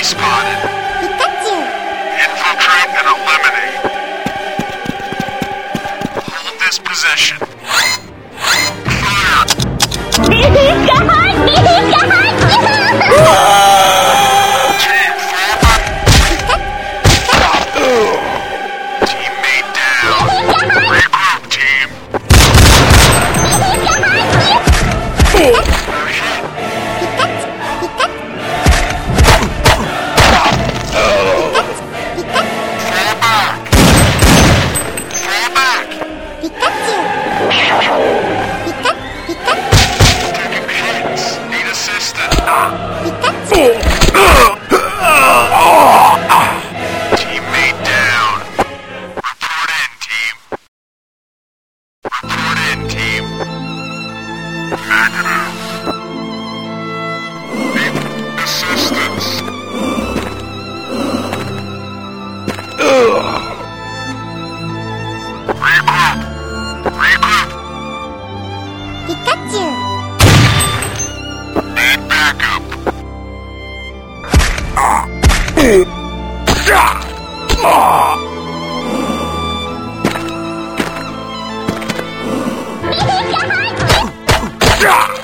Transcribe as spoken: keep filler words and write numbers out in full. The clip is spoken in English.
spotted. Pikachu! Infiltrate and eliminate. Hold this position. Fire! This is God! This is God! Team, fall back. Teammate down. Regroup, team. Teammate down. Report in, team. Report in, team. Negative. Need assistance. Regroup. Regroup. Pikachu! Need backup. This is God!